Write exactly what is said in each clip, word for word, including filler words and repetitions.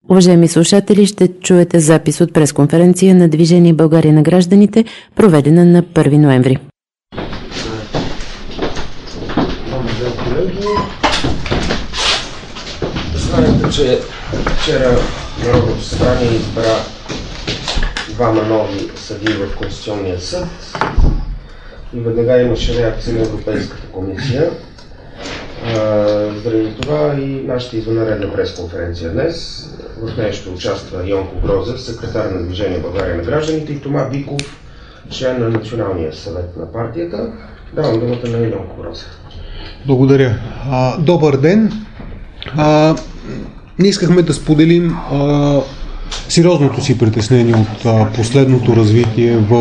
Уважаеми слушатели, ще чуете запис от пресконференция на Движение България на гражданите, проведена на първи ноември. Знаете, че вчера Народното събрание избра двама нови съдии в Конституционния съд и веднага имаше реакция на Европейската комисия. Заради това и нашата извънредна пресконференция днес. В нея ще участва Йонко Грозев, секретар на Движение България на гражданите, и Тома Биков, член на Националния съвет на партията. Давам думата на Йонко Грозев. Благодаря. А, добър ден. А, ние искахме да споделим а, сериозното си притеснение от а, последното развитие в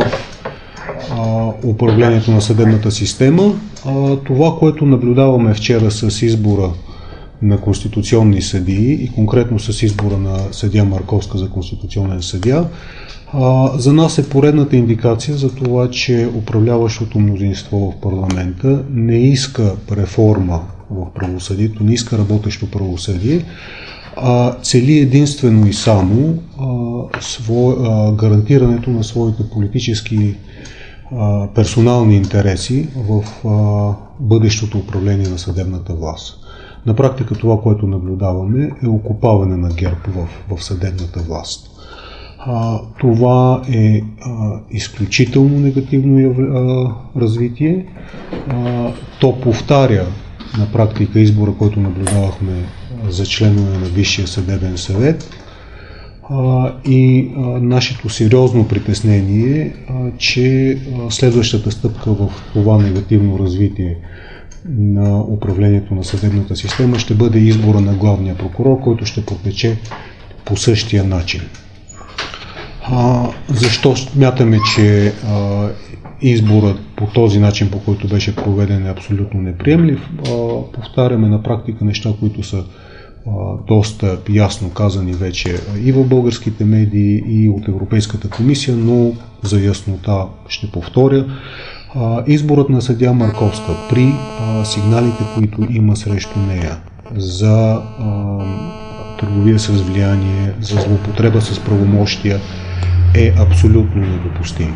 а, управлението на съдебната система. А, това, което наблюдаваме вчера с избора на конституционни съдии и конкретно с избора на съдия Марковска за конституционен съдия, а, за нас е поредната индикация за това, че управляващото мнозинство в парламента не иска реформа в правосъдието, не иска работещо правосъдие, а цели единствено и само а, свой, а, гарантирането на своите политически а, персонални интереси в а, бъдещото управление на съдебната власт. На практика това, което наблюдаваме, е окопаване на ГЕРБ в, в съдебната власт. А, това е а, изключително негативно яв... а, развитие. А, то повтаря на практика избора, който наблюдавахме за членове на Висшия съдебен съвет. А, и а, нашето сериозно притеснение е, че а, следващата стъпка в това негативно развитие на управлението на съдебната система ще бъде избора на главния прокурор, който ще протече по същия начин. А, защо смятаме, че а, изборът по този начин, по който беше проведен, е абсолютно неприемлив? А, повтаряме на практика неща, които са а, доста ясно казани вече и в българските медии, и от Европейската комисия, но за яснота ще повторя. А, изборът на съдия Марковска при а, сигналите, които има срещу нея за а, търговия с влияние, за злоупотреба с правомощия, е абсолютно недопустим.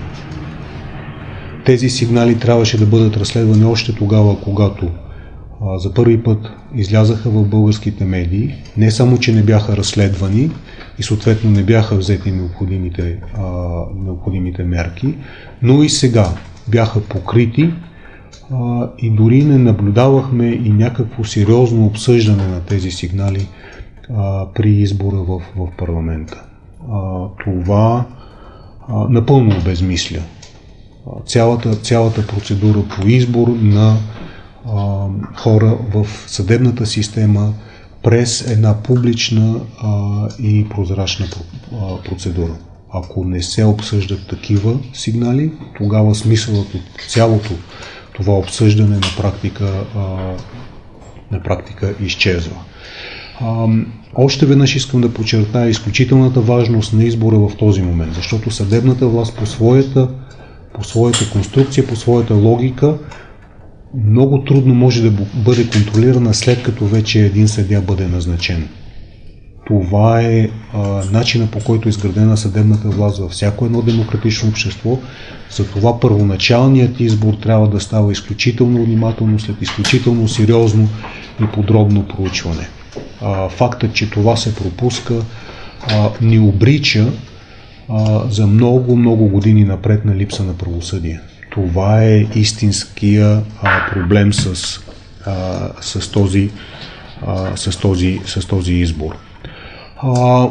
Тези сигнали трябваше да бъдат разследвани още тогава, когато а, за първи път излязаха в българските медии. Не само, че не бяха разследвани и съответно не бяха взети необходимите, а, необходимите мерки, но и сега бяха покрити а, и дори не наблюдавахме и някакво сериозно обсъждане на тези сигнали а, при избора в, в парламента. А, това а, напълно обезмисля цялата, цялата процедура по избор на а, хора в съдебната система през една публична а, и прозрачна а, процедура. Ако не се обсъждат такива сигнали, тогава смисълът от цялото това обсъждане на практика, а, на практика изчезва. А, още веднъж искам да подчертая изключителната важност на избора в този момент, защото съдебната власт по своята, по своята конструкция, по своята логика много трудно може да бъде контролирана след като вече един съдия бъде назначен. Това е а, начина, по който е изградена съдебната власт във всяко едно демократично общество. Затова първоначалният избор трябва да става изключително внимателно, след изключително сериозно и подробно проучване. А, фактът, че това се пропуска, а, ни обрича а, за много, много години напред на липса на правосъдие. Това е истинския а, проблем с, а, с, този, а, с, този, с този избор. А,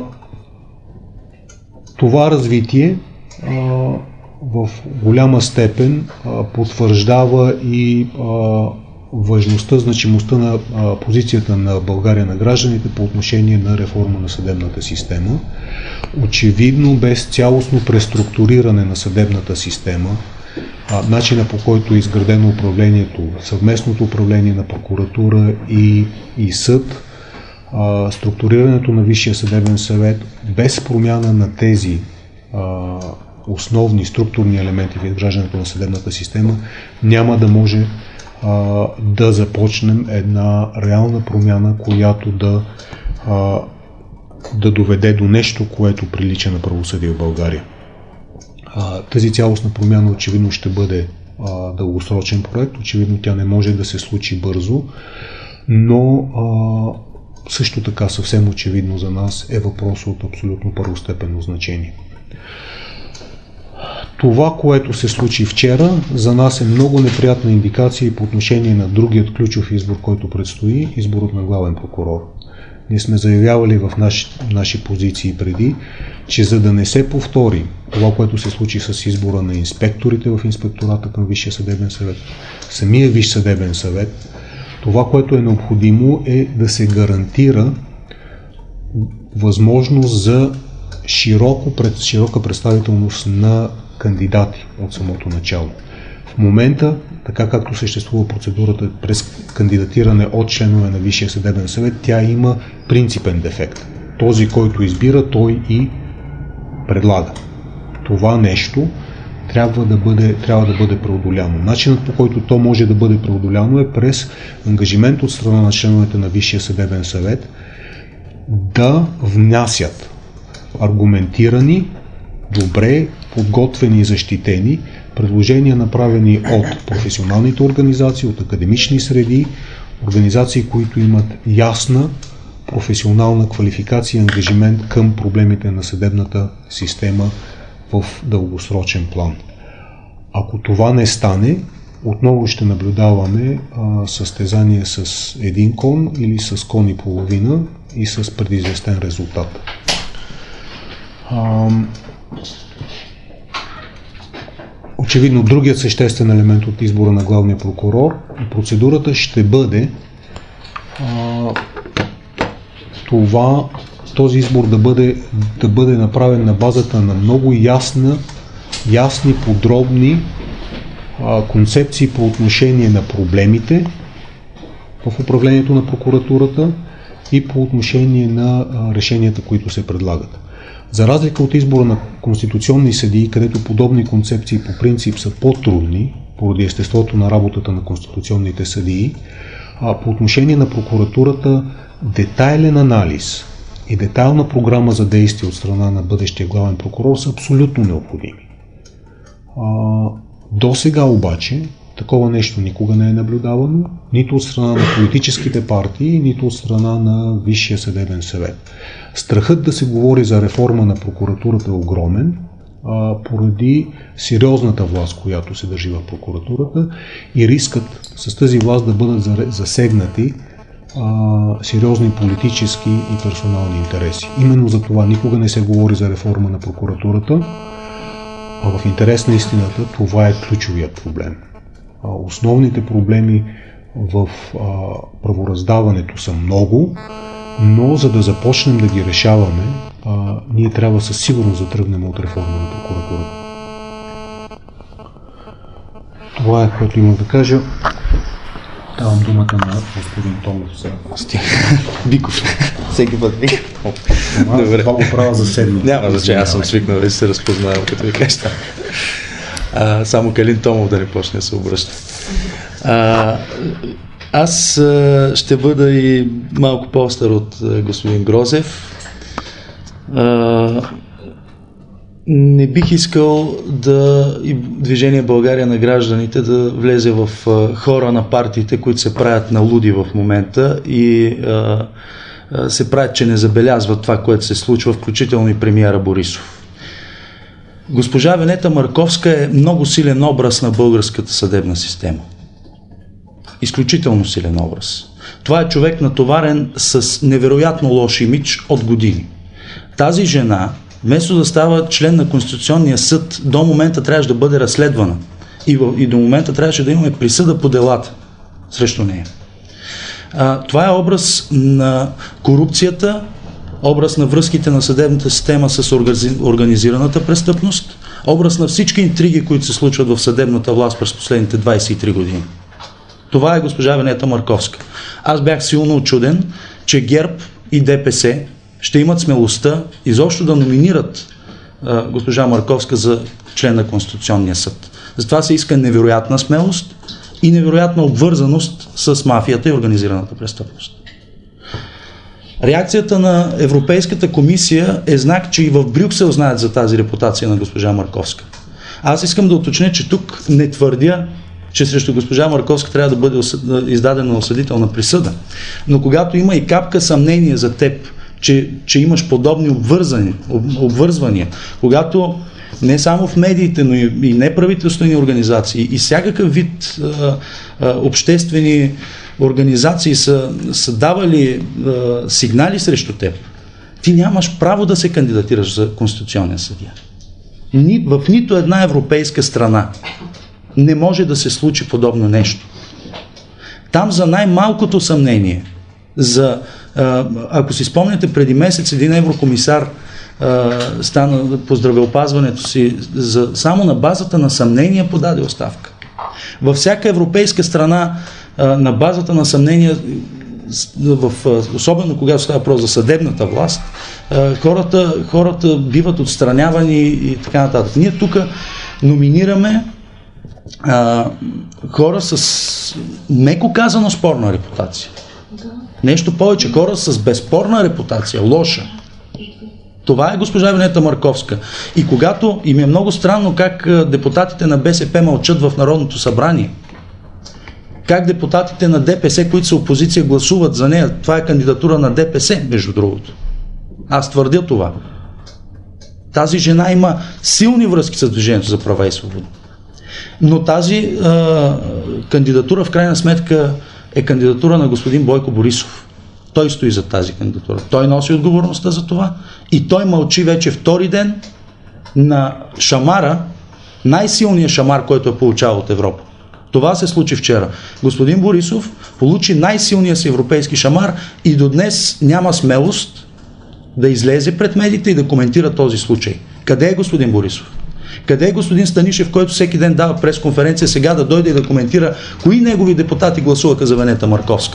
това развитие а, в голяма степен а, потвърждава и а, важността, значимостта на а, позицията на България на гражданите по отношение на реформа на съдебната система. Очевидно, без цялостно преструктуриране на съдебната система, а, начина по който е изградено управлението, съвместното управление на прокуратура и, и съд, а, структурирането на Висшия съдебен съвет, без промяна на тези а, основни структурни елементи в изграждането на съдебната система, няма да може а, да започнем една реална промяна, която да а, да доведе до нещо, което прилича на правосъдие в България. А, тази цялостна промяна очевидно ще бъде а, дългосрочен проект, очевидно тя не може да се случи бързо, но а, също така съвсем очевидно за нас е въпрос от абсолютно първостепенно значение. Това, което се случи вчера, за нас е много неприятна индикация и по отношение на другият ключов избор, който предстои, изборът на главен прокурор. Ние сме заявявали в наши, наши позиции преди, че за да не се повтори това, което се случи с избора на инспекторите в инспектората към Висшия съдебен съвет, самия Висш съдебен съвет, това, което е необходимо е да се гарантира възможност за широко, широка представителност на кандидати от самото начало. В момента, така както съществува процедурата през кандидатиране от членове на Висшия съдебен съвет, тя има принципен дефект. Този, който избира, той и предлага. Това нещо трябва да бъде, трябва да бъде преодоляно. Начинът, по който то може да бъде преодоляно, е през ангажимент от страна на членовете на Висшия съдебен съвет да внасят аргументирани, добре подготвени и защитени предложения, направени от професионалните организации, от академични среди, организации, които имат ясна професионална квалификация и ангажимент към проблемите на съдебната система в дългосрочен план. Ако това не стане, отново ще наблюдаваме а, състезание с един кон или с кон и половина и с предизвестен резултат. А, очевидно, другият съществен елемент от избора на главния прокурор и процедурата ще бъде а, това, този избор да бъде, да бъде направен на базата на много ясна, ясни, подробни а, концепции по отношение на проблемите в управлението на прокуратурата и по отношение на а, решенията, които се предлагат. За разлика от избора на конституционни съдии, където подобни концепции по принцип са по-трудни, поради естеството на работата на конституционните съдии, а по отношение на прокуратурата детайлен анализ и детайлна програма за действие от страна на бъдещия главен прокурор са абсолютно необходими. А, до сега обаче такова нещо никога не е наблюдавано, нито от страна на политическите партии, нито от страна на Висшия съдебен съвет. Страхът да се говори за реформа на прокуратурата е огромен, а, поради сериозната власт, която се държи в прокуратурата и рискът с тази власт да бъдат засегнати а, сериозни политически и персонални интереси. Именно за това никога не се говори за реформа на прокуратурата, а в интерес на истината това е ключовият проблем. А, основните проблеми в а, правораздаването са много, но за да започнем да ги решаваме, а, ние трябва със сигурност да тръгнем от реформа на прокуратурата. Това е, което имам да кажа. Давам думата на господин Томов за Биков. Всеки път Биков. Добре. Това го правя за седми. Няма значение, аз съм свикнал да се разпознавам, като ви кажа. А, само Калин Томов да не почне да се обръща. А, аз а, ще бъда и малко по-остър от а, господин Грозев. А, не бих искал да и Движение България на гражданите да влезе в а, хора на партиите, които се правят на луди в момента и а, а, се правят, че не забелязват това, което се случва, включително и премиера Борисов. Госпожа Венета Марковска е много силен образ на българската съдебна система. Изключително силен образ. Това е човек натоварен с невероятно лош имидж от години. Тази жена, вместо да става член на Конституционния съд, до момента трябваше да бъде разследвана. И, в, и до момента трябваше да имаме присъда по делата срещу нея. А, това е образ на корупцията, образ на връзките на съдебната система с организираната престъпност, образ на всички интриги, които се случват в съдебната власт през последните двайсет и три години. Това е госпожа Венета Марковска. Аз бях силно учуден, че ГЕРБ и ДПС ще имат смелостта изобщо да номинират а, госпожа Марковска за член на Конституционния съд. Затова се иска невероятна смелост и невероятна обвързаност с мафията и организираната престъпност. Реакцията на Европейската комисия е знак, че и в Брюксел знаят за тази репутация на госпожа Марковска. Аз искам да уточня, че тук не твърдя, че срещу госпожа Марковска трябва да бъде издадена осъдителна присъда. Но когато има и капка съмнение за теб, че, че имаш подобни обвързани, об, обвързвания, когато не само в медиите, но и, и неправителствени организации и всякакъв вид а, а, обществени организации са, са давали а, сигнали срещу теб, ти нямаш право да се кандидатираш за конституционен съдия. Ни, в нито една европейска страна не може да се случи подобно нещо. Там за най-малкото съмнение, за, а, ако си спомняте, преди месец един еврокомисар а, стана по здравеопазването си, за, само на базата на съмнение подаде оставка. Във всяка европейска страна а, на базата на съмнение, в, особено когато става въпрос за съдебната власт, а, хората, хората биват отстранявани и така нататък. Ние тук номинираме а, хора с меко казано спорна репутация. Нещо повече, хора с безспорна репутация, лоша. Това е госпожа Венета Марковска. И когато, и ми е много странно как депутатите на БСП мълчат в Народното събрание, как депутатите на ДПС, които са опозиция, гласуват за нея. Това е кандидатура на ДПС, между другото. Аз твърдя това. Тази жена има силни връзки с Движението за права и свобода. Но тази а, кандидатура в крайна сметка е кандидатура на господин Бойко Борисов. Той стои за тази кандидатура. Той носи отговорността за това и той мълчи вече втори ден на шамара, най-силният шамар, който е получавал от Европа. Това се случи вчера. Господин Борисов получи най-силния си европейски шамар и до днес няма смелост да излезе пред медиите и да коментира този случай. Къде е господин Борисов? Къде е господин Станишев, който всеки ден дава пресконференция, сега да дойде и да коментира кои негови депутати гласуваха за Венета Марковска?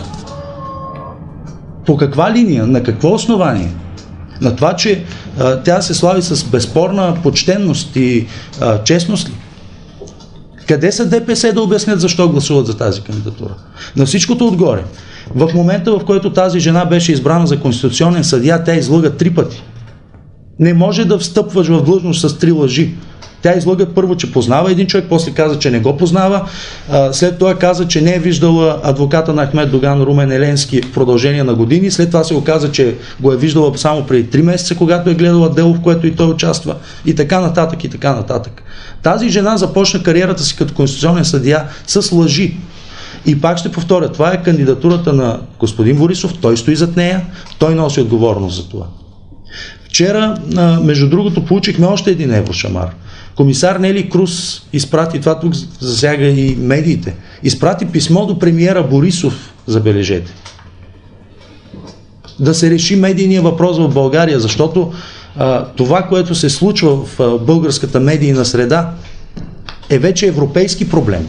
По каква линия? На какво основание? На това, че а, тя се слави с безспорна почтенност и а, честност ли? Къде са ДПС да обяснят защо гласуват за тази кандидатура? На всичкото отгоре. В момента, в който тази жена беше избрана за конституционен съдия, тя излъга три пъти. Не може да встъпваш в длъжност с три лъжи. Тя излъга първо, че познава един човек, после каза, че не го познава, след това каза, че не е виждала адвоката на Ахмед Доган Румен Еленски в продължение на години, след това се оказа, че го е виждала само преди три месеца, когато е гледала дело, в което и той участва, и така нататък, и така нататък. Тази жена започна кариерата си като конституционен съдия с лъжи. И пак ще повторя, това е кандидатурата на господин Борисов, той стои зад нея, той носи отговорност за това. Вчера, между другото, получихме още един еврошамар. Комисар Нели Круз изпрати, това тук засяга и медиите, изпрати писмо до премиера Борисов, забележете. Да се реши медийния въпрос в България, защото а, това, което се случва в а, българската медийна среда, е вече европейски проблем.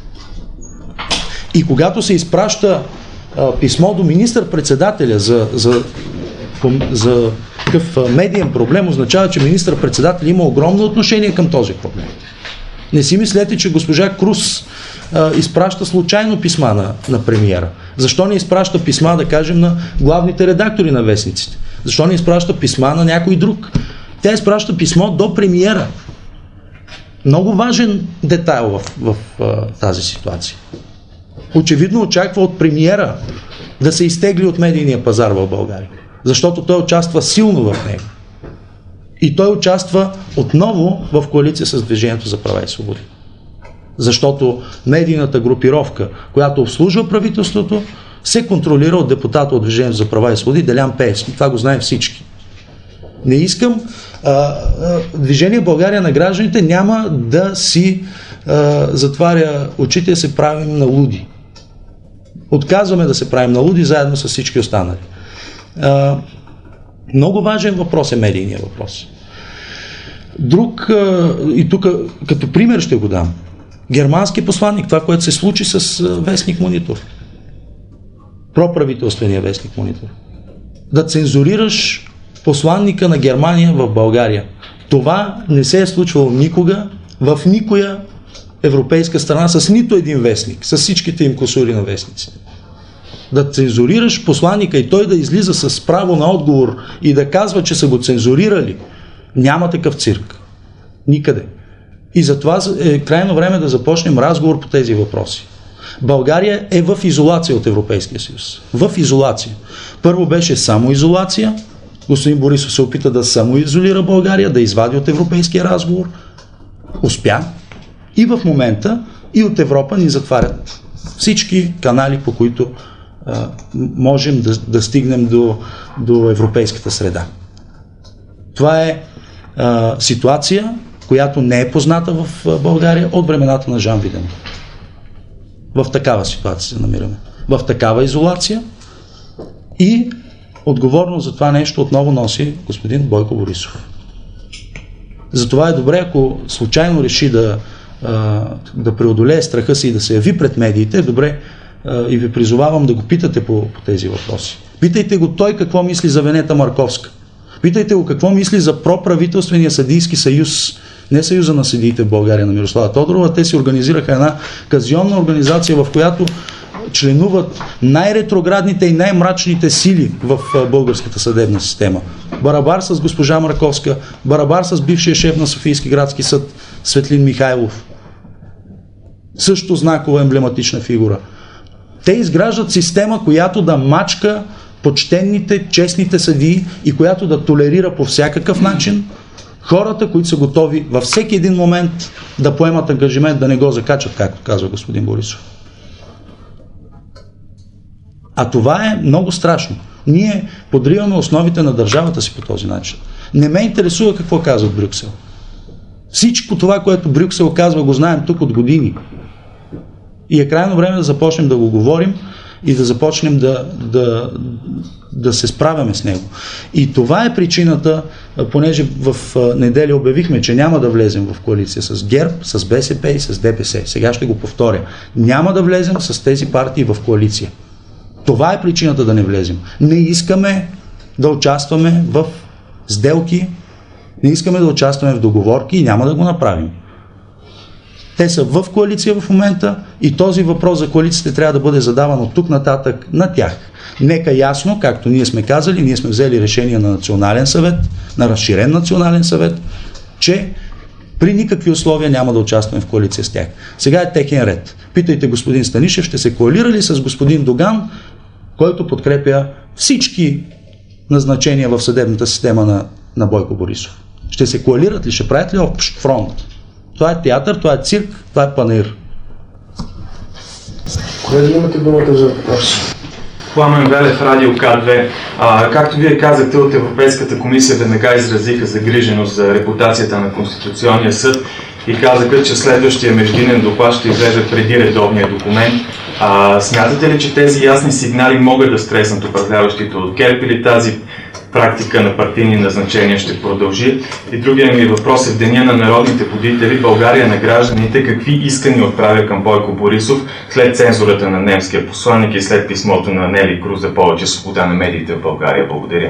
И когато се изпраща а, писмо до министър-председателя за, за, за такъв медиен проблем, означава, че министър-председател има огромно отношение към този проблем. Не си мислете, че госпожа Круз а, изпраща случайно писма на, на премиера. Защо не изпраща писма, да кажем, на главните редактори на вестниците? Защо не изпраща писма на някой друг? Тя изпраща писмо до премиера. Много важен детайл в, в, в тази ситуация. Очевидно очаква от премиера да се изтегли от медийния пазар в България. Защото той участва силно в него. И той участва отново в коалиция с Движението за права и свободи. Защото медийната групировка, която обслужва правителството, се контролира от депутата от Движението за права и свободи Делян Пеевски. Това го знаем всички. Не искам а, а, Движение България на гражданите няма да си а, затваря очите да се правим на луди. Отказваме да се правим на луди заедно с всички останали. Uh, много важен въпрос е медийният въпрос. Друг, uh, и тук като пример ще го дам, германски посланник, това, което се случи с uh, вестник Монитор. Проправителствения вестник Монитор. Да цензурираш посланника на Германия в България. Това не се е случвало никога в никоя европейска страна с нито един вестник, с всичките им кусури на вестниците. Да цензурираш посланника и той да излиза с право на отговор и да казва, че са го цензурирали, няма такъв цирк. Никъде. И затова е крайно време да започнем разговор по тези въпроси. България е в изолация от Европейския съюз. В изолация. Първо беше самоизолация. Господин Борисов се опита да самоизолира България, да извади от европейския разговор. Успя. И в момента и от Европа ни затварят всички канали, по които а, можем да, да стигнем до, до европейската среда. Това е а, ситуация, която не е позната в България от времената на Жан Виденов. В такава ситуация се намираме. В такава изолация и отговорност за това нещо отново носи господин Бойко Борисов. Затова е добре, ако случайно реши да, да преодолее страха си и да се яви пред медиите, добре и ви призовавам да го питате по, по тези въпроси. Питайте го той какво мисли за Венета Марковска. Питайте го какво мисли за проправителствения съдийски съюз, не съюза на съдиите в България на Мирослава Тодорова. Те си организираха една казионна организация, в която членуват най-ретроградните и най-мрачните сили в българската съдебна система. Барабар с госпожа Марковска, барабар с бившия шеф на Софийски градски съд Светлин Михайлов. Също знакова емблематична фигура. Те изграждат система, която да мачка почтенните, честните съдии и която да толерира по всякакъв начин хората, които са готови във всеки един момент да поемат ангажимент, да не го закачат, както казва господин Борисов. А това е много страшно. Ние подриваме основите на държавата си по този начин. Не ме интересува какво казва Брюксел. Всичко това, което Брюксел казва, го знаем тук от години. И е крайно време да започнем да го говорим и да започнем да, да, да се справяме с него. И това е причината, понеже в неделя обявихме, че няма да влезем в коалиция с ГЕРБ, с БСП и с ДПС. Сега ще го повторя. Няма да влезем с тези партии в коалиция. Това е причината да не влезем. Не искаме да участваме в сделки, не искаме да участваме в договорки и няма да го направим. Те са в коалиция в момента и този въпрос за коалицията трябва да бъде задаван от тук нататък на тях. Нека ясно, както ние сме казали, ние сме взели решение на национален съвет, на разширен национален съвет, че при никакви условия няма да участваме в коалиция с тях. Сега е техен ред. Питайте господин Станишев, ще се коалира ли с господин Доган, който подкрепя всички назначения в съдебната система на, на Бойко Борисов. Ще се коалират ли, ще правят ли общ фронт? Това е театър, това е цирк, това е панаир. Колеги, имате думата за въпрос. Пламен Велев, Радио К две. А, както вие казахте, от Европейската комисия веднага изразиха загриженост за репутацията на Конституционния съд и казаха, че следващия междинен доклад ще излезе преди редовния документ. А, смятате ли, че тези ясни сигнали могат да стреснат управляващите от ГЕРБ или тази практика на партийни назначения ще продължи? И другия ми въпрос е: в деня на народните будители България на гражданите какви искания отправя към Бойко Борисов след цензурата на немския посланник и след писмото на Нели Круз за повече свобода на медиите в България? Благодаря.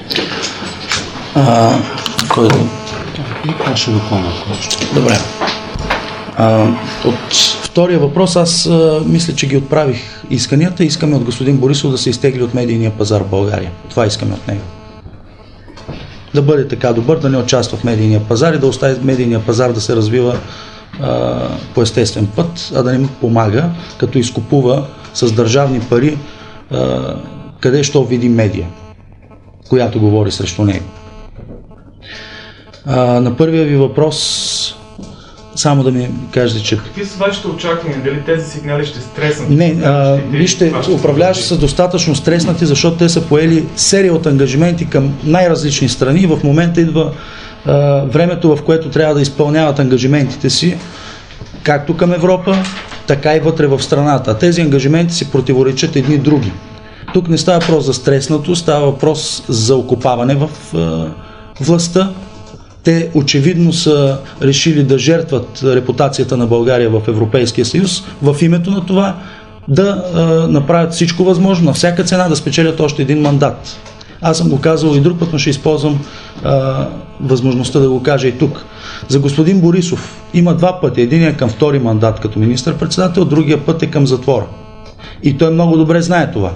А, кой да? Аз ще допълня. Добре. А, от втория въпрос аз а, мисля, че ги отправих исканията. Искаме от господин Борисов да се изтегли от медийния пазар в България. Това искаме от него. Да бъде така добър, да не участва в медийния пазар и да остави медийния пазар да се развива а, по естествен път, а да не му помага, като изкупува с държавни пари а, къде що види медия, която говори срещу него. А, на първия ви въпрос само да ми кажете, че... Какви са вашите очаквания? Дали тези сигнали ще стреснат? Не, а, вижте, управляващи са достатъчно стреснати, защото те са поели серия от ангажименти към най-различни страни. В момента идва а, времето, в което трябва да изпълняват ангажиментите си, както към Европа, така и вътре в страната. А тези ангажименти си противоречат едни други. Тук не става въпрос за стреснато, става въпрос за окупаване в а, властта. Те очевидно са решили да жертват репутацията на България в Европейския съюз в името на това да а, направят всичко възможно, на всяка цена да спечелят още един мандат. Аз съм го казал и друг път, но ще използвам а, възможността да го кажа и тук. За господин Борисов има два пъти. Единият е към втори мандат като министър-председател, другия път е към затвора. И той много добре знае това.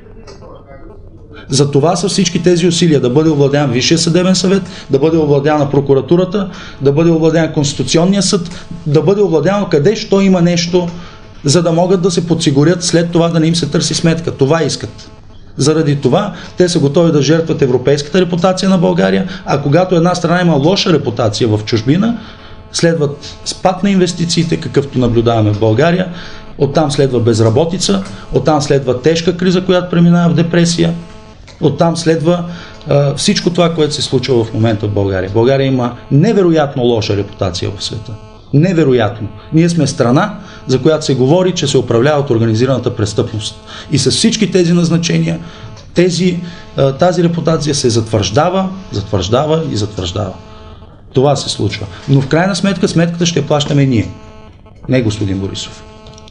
За това са всички тези усилия да бъде овладян Висшия съдебен съвет, да бъде овладяна прокуратурата, да бъде овладян Конституционния съд, да бъде овладяно къде що има нещо, за да могат да се подсигурят след това да не им се търси сметка. Това искат. Заради това те са готови да жертват европейската репутация на България, а когато една страна има лоша репутация в чужбина, следват спад на инвестициите, какъвто наблюдаваме в България, оттам следва безработица, оттам следва тежка криза, която преминава в депресия, оттам следва а, всичко това, което се случва в момента в България. България има невероятно лоша репутация в света. Невероятно. Ние сме страна, за която се говори, че се управлява от организираната престъпност. И с всички тези назначения, тези, а, тази репутация се затвърждава, затвърждава и затвърждава. Това се случва. Но в крайна сметка, сметката ще плащаме ние. Не господин Борисов.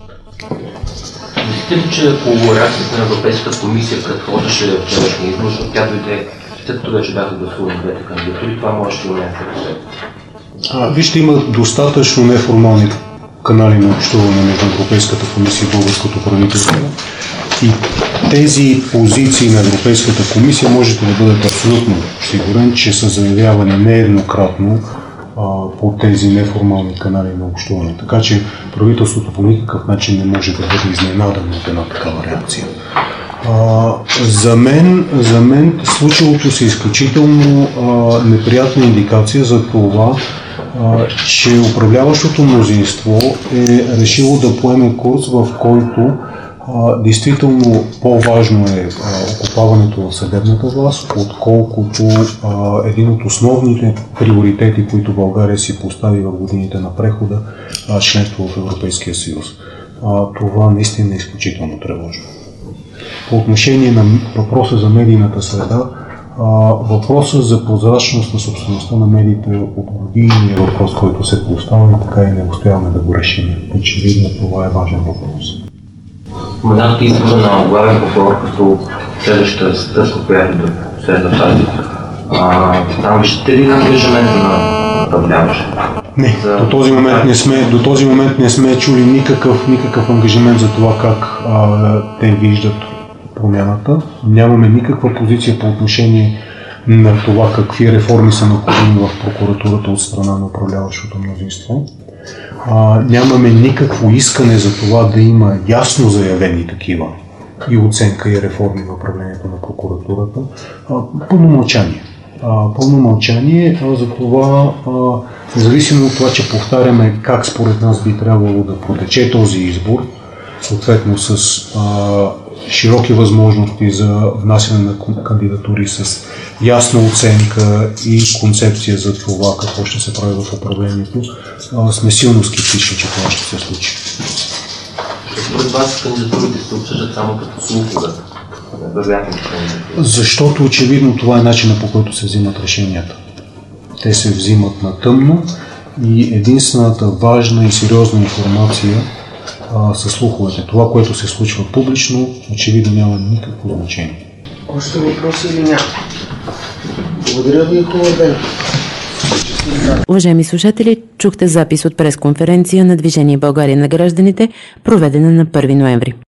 Мислите ли, че колаборацията на Европейската комисия предхождаше вчерашния избор, защото тя дойде след като вече бяха гласувани двете кандидатури, това може да има някакъв? Вижте, има достатъчно неформални канали на общуване между Европейската комисия и българското правителство. И тези позиции на Европейската комисия можете да бъдете абсолютно сигурен, че са заявявани нееднократно а, по тези неформални канали на общуване. Така че правителството по никакъв начин не може да бъде изненадано от една такава реакция. А, за, мен, за мен случилото се изключително а, неприятна индикация за това, а, че управляващото мнозинство е решило да поеме курс, в който а, действително по-важно е а, окупаването в съдебната власт, отколкото а, един от основните приоритети, които България си постави в годините на прехода, а, членство в Европейския съюз. А, това наистина е изключително тревожно. По отношение на въпроса за медийната среда, въпросът за прозрачност на собствеността на медиите от години е въпрос, който се поставя и така и не успяваме да го решим. Очевидно това е важен въпрос. Споменахте избора на главен прокурор като следващата стъпка, която да следва тази. Там виждате ли ангажимент на управляващ? Не, за... до, този момент не сме, до този момент не сме чули никакъв, никакъв ангажимент за това как а, те виждат промяната. Нямаме никаква позиция по отношение на това какви реформи са необходими в прокуратурата от страна на управляващото мнозинство. А, нямаме никакво искане за това да има ясно заявени такива и оценка и реформи в управлението на прокуратурата. А, пълно мълчание. А, пълно мълчание, а, за това, а, независимо от това, че повтаряме как според нас би трябвало да протече този избор, съответно с а, широки възможности за внасяне на кандидатури с ясна оценка и концепция за това какво ще се прави в управлението, а, сме силно скептични, че това ще се случи. Според вас кандидатурите се обсъждат само като слухове? Защото очевидно това е начинът, по който се взимат решенията. Те се взимат на тъмно и единствената важна и сериозна информация а, са слуховете. Това, което се случва публично, очевидно няма никакво значение. Още въпроси или няма? Благодаря ви и хубав ден. Уважаеми слушатели, чухте запис от пресконференция на Движение България на гражданите, проведена на първи ноември.